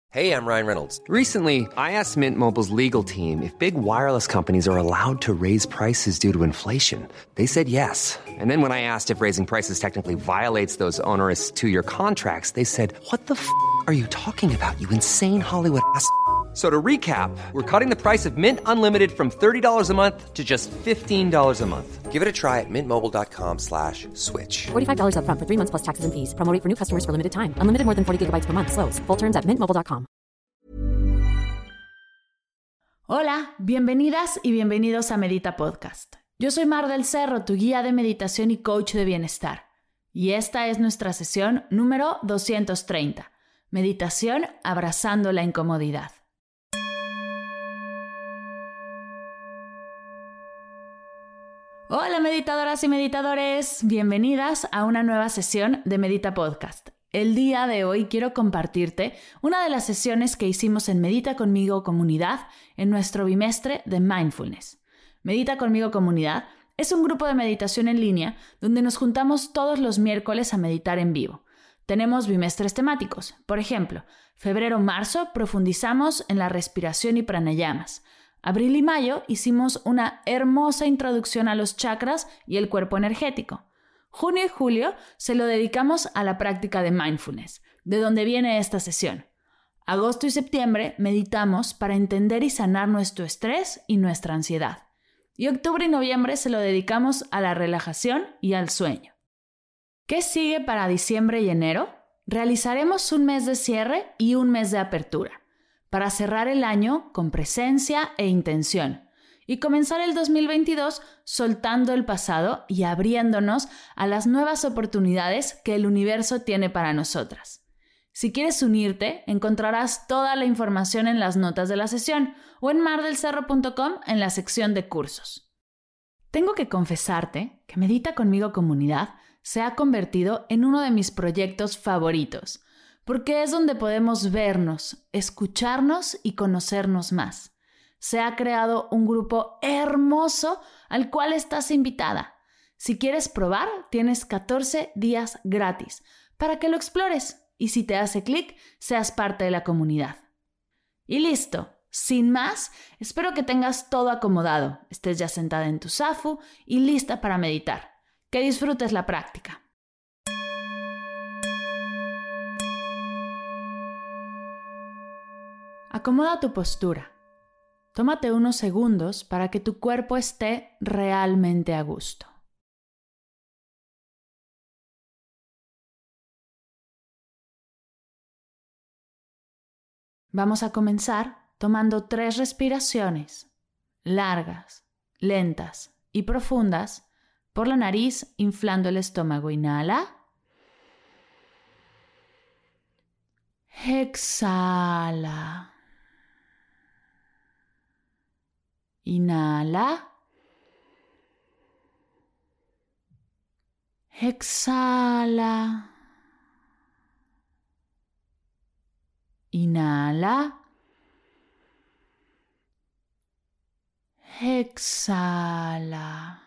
Hey, I'm Ryan Reynolds. Recently, I asked Mint Mobile's legal team if big wireless companies are allowed to raise prices due to inflation. They said yes. And then when I asked if raising prices technically violates those onerous two-year contracts, they said, "What the f*** are you talking about, you insane Hollywood ass?" So to recap, we're cutting the price of Mint Unlimited from $30 a month to just $15 a month. Give it a try at mintmobile.com/switch. $45 up front for 3 months plus taxes and fees. Promo rate for new customers for limited time. Unlimited more than 40 gigabytes per month. Slows full terms at mintmobile.com. Hola, bienvenidas y bienvenidos a Medita Podcast. Yo soy Mar del Cerro, tu guía de meditación y coach de bienestar. Y esta es nuestra sesión número 230. Meditación abrazando la incomodidad. Hola meditadoras y meditadores, bienvenidas a una nueva sesión de Medita Podcast. El día de hoy quiero compartirte una de las sesiones que hicimos en Medita Conmigo Comunidad en nuestro bimestre de Mindfulness. Medita Conmigo Comunidad es un grupo de meditación en línea donde nos juntamos todos los miércoles a meditar en vivo. Tenemos bimestres temáticos. Por ejemplo, febrero-marzo profundizamos en la respiración y pranayamas. Abril y mayo hicimos una hermosa introducción a los chakras y el cuerpo energético. Junio y julio se lo dedicamos a la práctica de mindfulness, de donde viene esta sesión. Agosto y septiembre meditamos para entender y sanar nuestro estrés y nuestra ansiedad. Y octubre y noviembre se lo dedicamos a la relajación y al sueño. ¿Qué sigue para diciembre y enero? Realizaremos un mes de cierre y un mes de apertura, para cerrar el año con presencia e intención y comenzar el 2022 soltando el pasado y abriéndonos a las nuevas oportunidades que el universo tiene para nosotras. Si quieres unirte, encontrarás toda la información en las notas de la sesión o en mardelcerro.com en la sección de cursos. Tengo que confesarte que Medita Conmigo Comunidad se ha convertido en uno de mis proyectos favoritos, porque es donde podemos vernos, escucharnos y conocernos más. Se ha creado un grupo hermoso al cual estás invitada. Si quieres probar, tienes 14 días gratis para que lo explores y si te hace clic, seas parte de la comunidad. Y listo, sin más, espero que tengas todo acomodado, estés ya sentada en tu zafu y lista para meditar. Que disfrutes la práctica. Acomoda tu postura. Tómate unos segundos para que tu cuerpo esté realmente a gusto. Vamos a comenzar tomando 3 respiraciones largas, lentas y profundas por la nariz, inflando el estómago. Inhala. Exhala. Inhala. Exhala. Inhala. Exhala.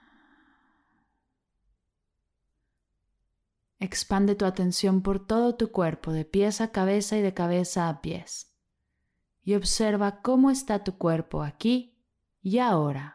Expande tu atención por todo tu cuerpo, de pies a cabeza y de cabeza a pies. Y observa cómo está tu cuerpo aquí y ahora.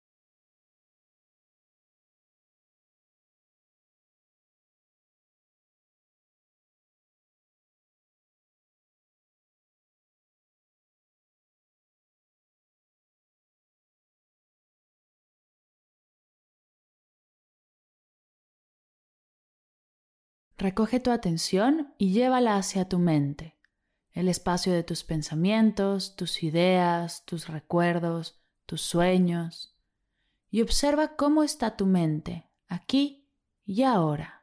Recoge tu atención y llévala hacia tu mente, el espacio de tus pensamientos, tus ideas, tus recuerdos, tus sueños, y observa cómo está tu mente aquí y ahora.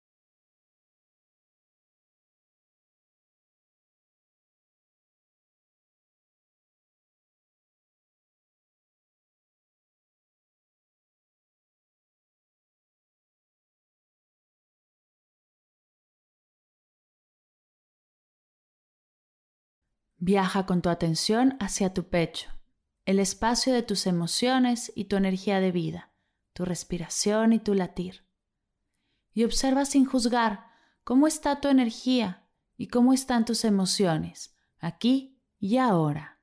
Viaja con tu atención hacia tu pecho, el espacio de tus emociones y tu energía de vida, tu respiración y tu latir. Y observa sin juzgar cómo está tu energía y cómo están tus emociones aquí y ahora.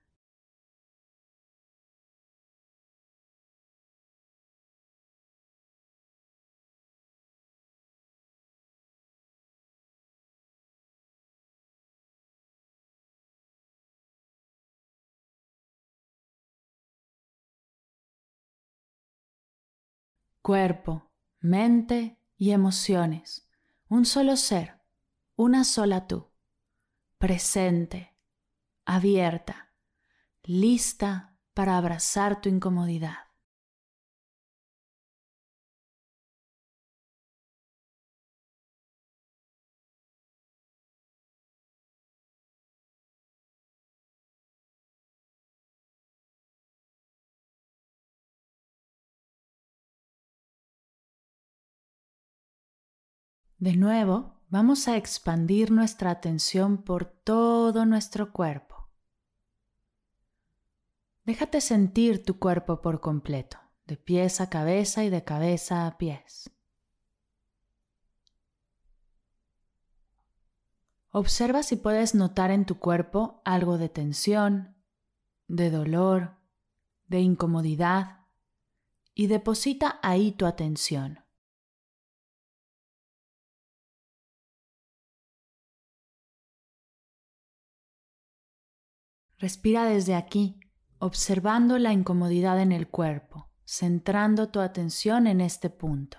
Cuerpo, mente y emociones. Un solo ser, una sola tú. Presente, abierta, lista para abrazar tu incomodidad. De nuevo, vamos a expandir nuestra atención por todo nuestro cuerpo. Déjate sentir tu cuerpo por completo, de pies a cabeza y de cabeza a pies. Observa si puedes notar en tu cuerpo algo de tensión, de dolor, de incomodidad, y deposita ahí tu atención. Respira desde aquí, observando la incomodidad en el cuerpo, centrando tu atención en este punto.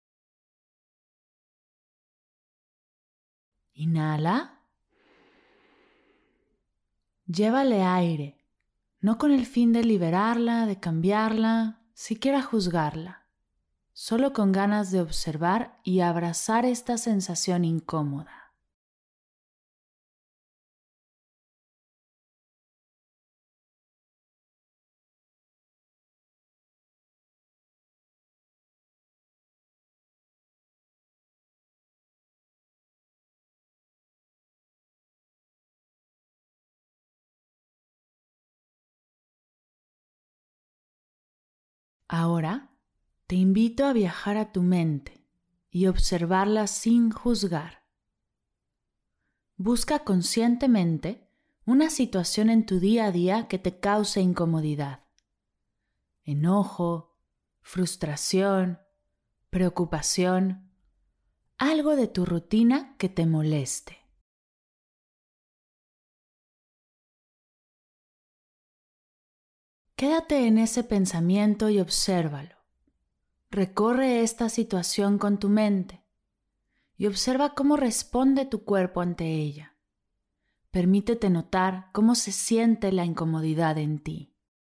Inhala. Llévale aire, no con el fin de liberarla, de cambiarla, siquiera juzgarla, solo con ganas de observar y abrazar esta sensación incómoda. Ahora te invito a viajar a tu mente y observarla sin juzgar. Busca conscientemente una situación en tu día a día que te cause incomodidad, enojo, frustración, preocupación, algo de tu rutina que te moleste. Quédate en ese pensamiento y obsérvalo. Recorre esta situación con tu mente y observa cómo responde tu cuerpo ante ella. Permítete notar cómo se siente la incomodidad en ti.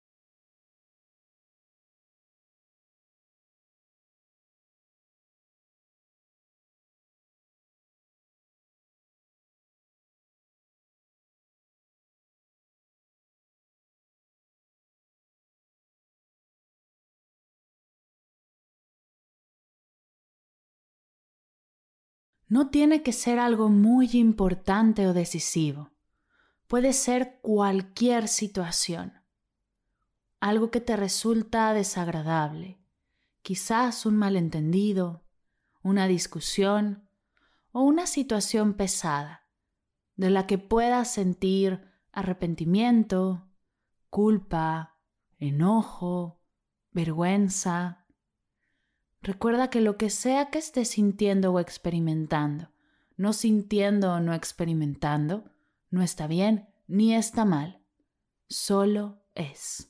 No tiene que ser algo muy importante o decisivo. Puede ser cualquier situación. Algo que te resulta desagradable. Quizás un malentendido, una discusión o una situación pesada, de la que puedas sentir arrepentimiento, culpa, enojo, vergüenza. Recuerda que lo que sea que estés sintiendo o experimentando, no sintiendo o no experimentando, no está bien ni está mal, solo es.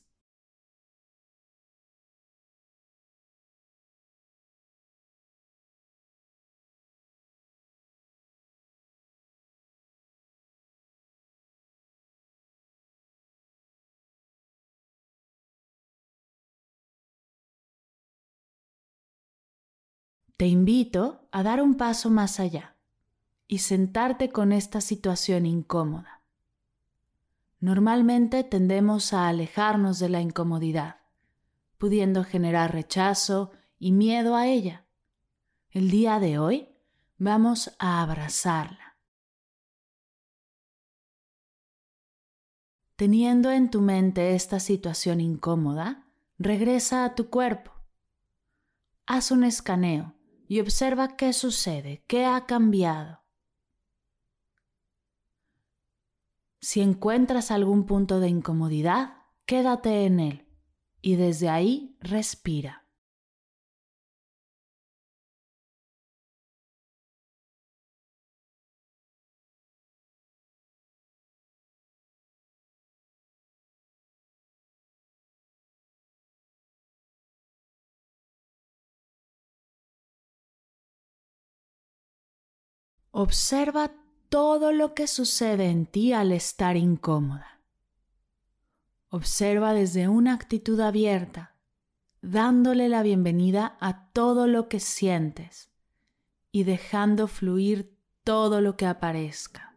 Te invito a dar un paso más allá y sentarte con esta situación incómoda. Normalmente tendemos a alejarnos de la incomodidad, pudiendo generar rechazo y miedo a ella. El día de hoy vamos a abrazarla. Teniendo en tu mente esta situación incómoda, regresa a tu cuerpo. Haz un escaneo y observa qué sucede, qué ha cambiado. Si encuentras algún punto de incomodidad, quédate en él y desde ahí respira. Observa todo lo que sucede en ti al estar incómoda. Observa desde una actitud abierta, dándole la bienvenida a todo lo que sientes y dejando fluir todo lo que aparezca.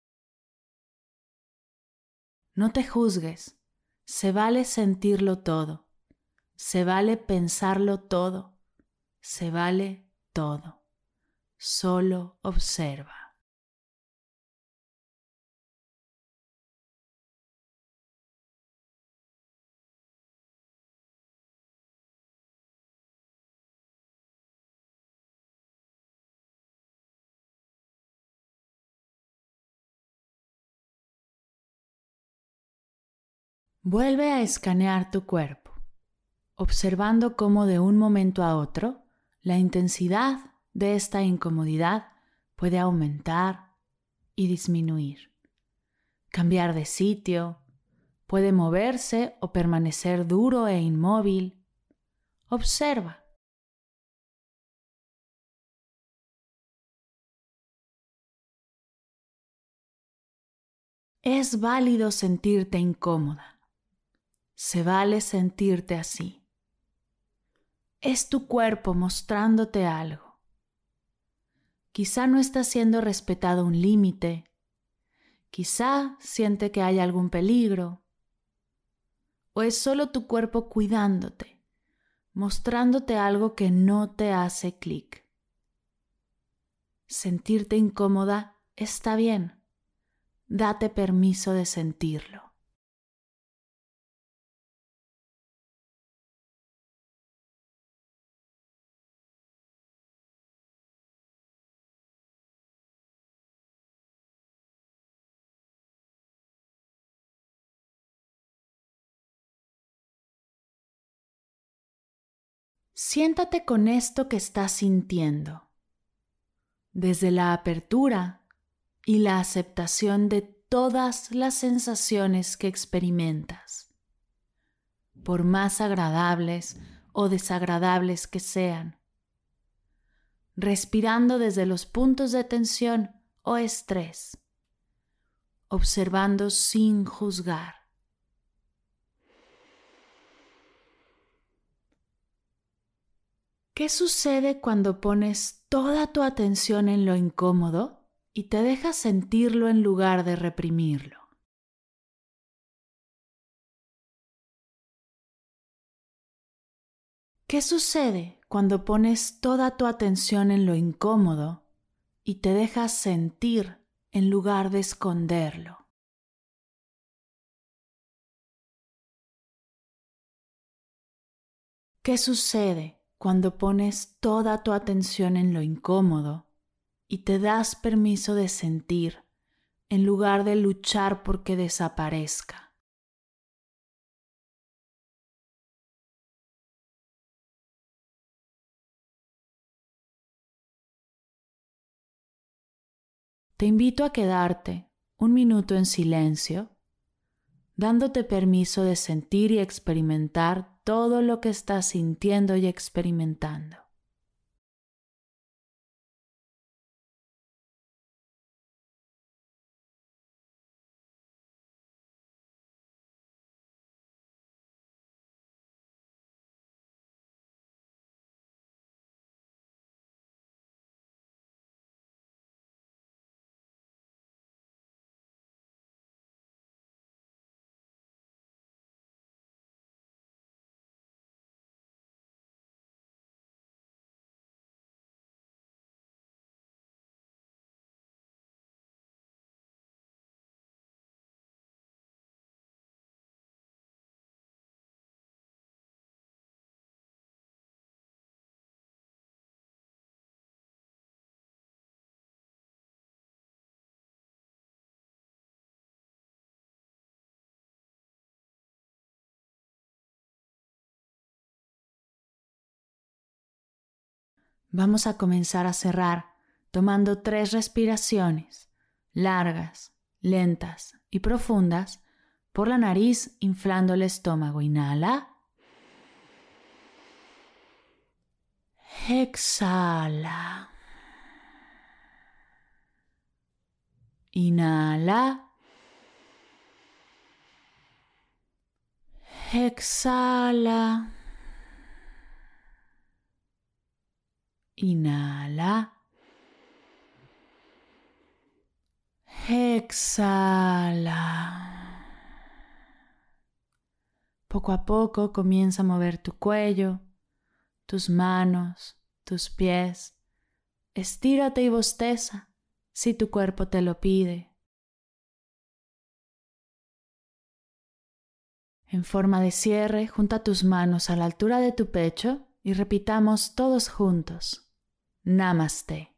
No te juzgues, se vale sentirlo todo, se vale pensarlo todo, se vale todo. Solo observa. Vuelve a escanear tu cuerpo, observando cómo de un momento a otro la intensidad de esta incomodidad puede aumentar y disminuir, cambiar de sitio, puede moverse o permanecer duro e inmóvil. Observa. Es válido sentirte incómoda. Se vale sentirte así. Es tu cuerpo mostrándote algo. Quizá no está siendo respetado un límite. Quizá siente que hay algún peligro. O es solo tu cuerpo cuidándote, mostrándote algo que no te hace clic. Sentirte incómoda está bien. Date permiso de sentirlo. Siéntate con esto que estás sintiendo, desde la apertura y la aceptación de todas las sensaciones que experimentas, por más agradables o desagradables que sean, respirando desde los puntos de tensión o estrés, observando sin juzgar. ¿Qué sucede cuando pones toda tu atención en lo incómodo y te dejas sentirlo en lugar de reprimirlo? ¿Qué sucede cuando pones toda tu atención en lo incómodo y te dejas sentir en lugar de esconderlo? ¿Qué sucede cuando pones toda tu atención en lo incómodo y te das permiso de sentir en lugar de luchar por que desaparezca? Te invito a quedarte un minuto en silencio, dándote permiso de sentir y experimentar todo lo que estás sintiendo y experimentando. Vamos a comenzar a cerrar tomando 3 respiraciones largas, lentas y profundas por la nariz, inflando el estómago. Inhala. Exhala. Inhala. Exhala. Inhala. Exhala. Poco a poco comienza a mover tu cuello, tus manos, tus pies. Estírate y bosteza si tu cuerpo te lo pide. En forma de cierre, junta tus manos a la altura de tu pecho y repitamos todos juntos. Namaste.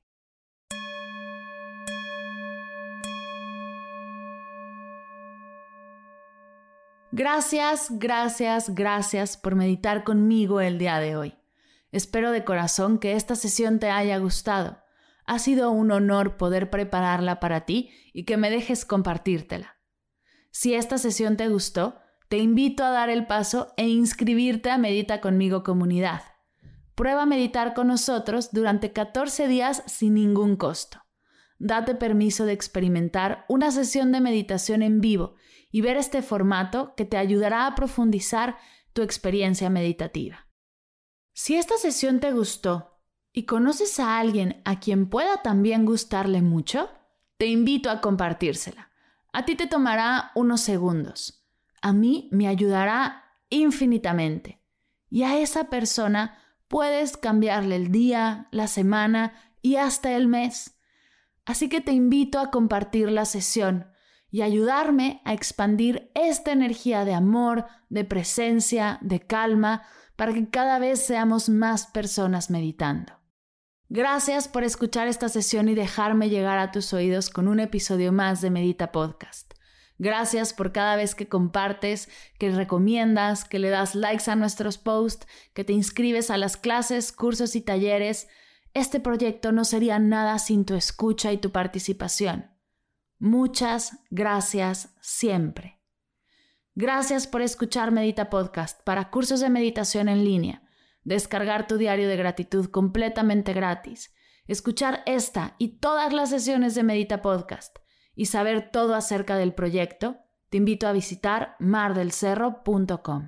Gracias por meditar conmigo el día de hoy. Espero de corazón que esta sesión te haya gustado. Ha sido un honor poder prepararla para ti y que me dejes compartírtela. Si esta sesión te gustó, te invito a dar el paso e inscribirte a Medita Conmigo Comunidad. Prueba a meditar con nosotros durante 14 días sin ningún costo. Date permiso de experimentar una sesión de meditación en vivo y ver este formato que te ayudará a profundizar tu experiencia meditativa. Si esta sesión te gustó y conoces a alguien a quien pueda también gustarle mucho, te invito a compartírsela. A ti te tomará unos segundos. A mí me ayudará infinitamente. Y a esa persona puedes cambiarle el día, la semana y hasta el mes. Así que te invito a compartir la sesión y ayudarme a expandir esta energía de amor, de presencia, de calma, para que cada vez seamos más personas meditando. Gracias por escuchar esta sesión y dejarme llegar a tus oídos con un episodio más de Medita Podcast. Gracias por cada vez que compartes, que recomiendas, que le das likes a nuestros posts, que te inscribes a las clases, cursos y talleres. Este proyecto no sería nada sin tu escucha y tu participación. Muchas gracias siempre. Gracias por escuchar Medita Podcast para cursos de meditación en línea, descargar tu diario de gratitud completamente gratis, escuchar esta y todas las sesiones de Medita Podcast y saber todo acerca del proyecto. Te invito a visitar mardelcerro.com.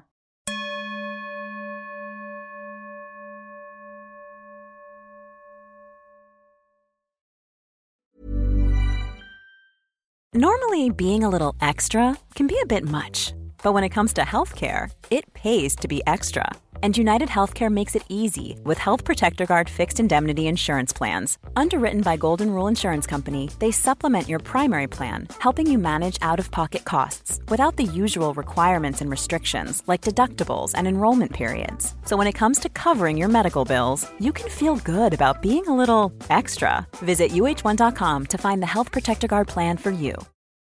Normally, being a little extra can be a bit much, but when it comes to healthcare, it pays to be extra. And United Healthcare makes it easy with Health Protector Guard fixed indemnity insurance plans. Underwritten by Golden Rule Insurance Company, they supplement your primary plan, helping you manage out-of-pocket costs without the usual requirements and restrictions like deductibles and enrollment periods. So when it comes to covering your medical bills, you can feel good about being a little extra. Visit uh1.com to find the Health Protector Guard plan for you.